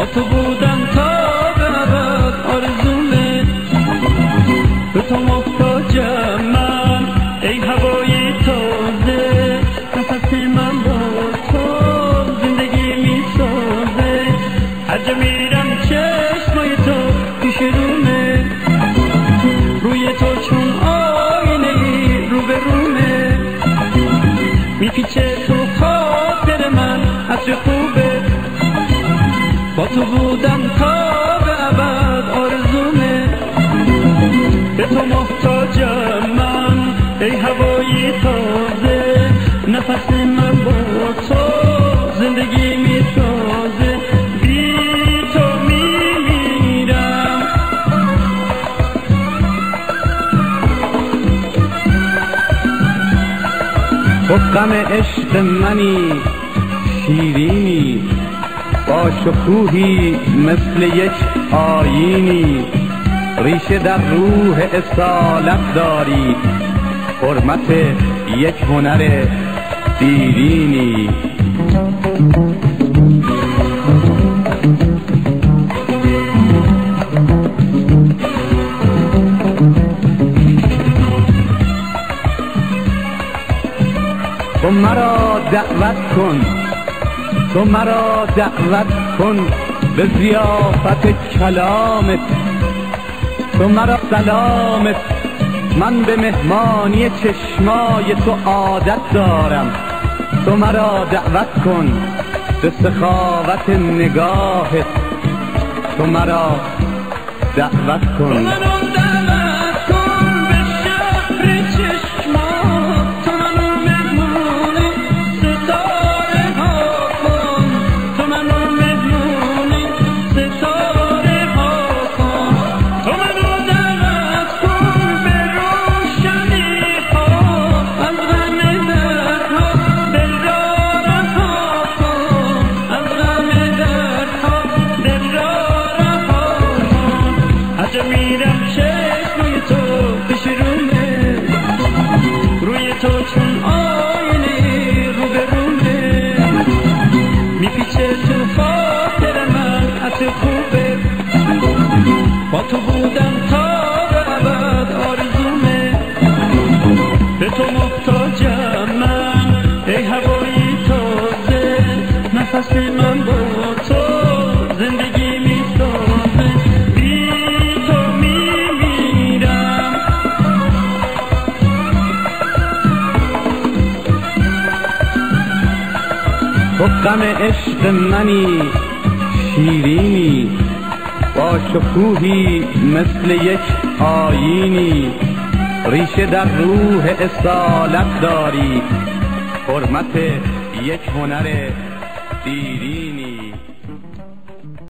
تو بودم تا به ابد آرزومه، به تو محتاجم من ای هوای تازه، نفس من با تو زندگی می سازه. هر جا میرم چشمای تو پیش رومه، روی تو چون آینه رو به رومه، میپیچه تو خاطر من عطر خوبه، با تو بودم تا به ابد آرزومه، به تو محتاجم من ای هوای تازه، نفس من با تو زندگی می سازه. بی تو میمیرم. تو غم عشق منی شیرینی، با شکوهی مثل یک آیینی، ریشه در روح اصالت داری، حرمت یک هنر دیرینی. تو مرا دعوت کن، تو مرا دعوت کن به ضیافت کلامت، تو مرا سلامت، من به مهمانی چشمای تو عادت دارم، تو مرا دعوت کن به سخاوت نگاهت، تو مرا دعوت کن. میرم چشمای تو پیش رومه، روی تو چون آینه رو به رومه، میپیچه تو خاطر من عطر خوبه، با تو بودم تا به ابد آرزومه، به تو محتاجم من ای هوای تازه، نفس من با تو زندگی می سازه. تو غم عشق منی شیرینی، با شکوهی مثل یک آیینی، ریشه در روح اصالت داری، حرمت یک هنر دیرینی.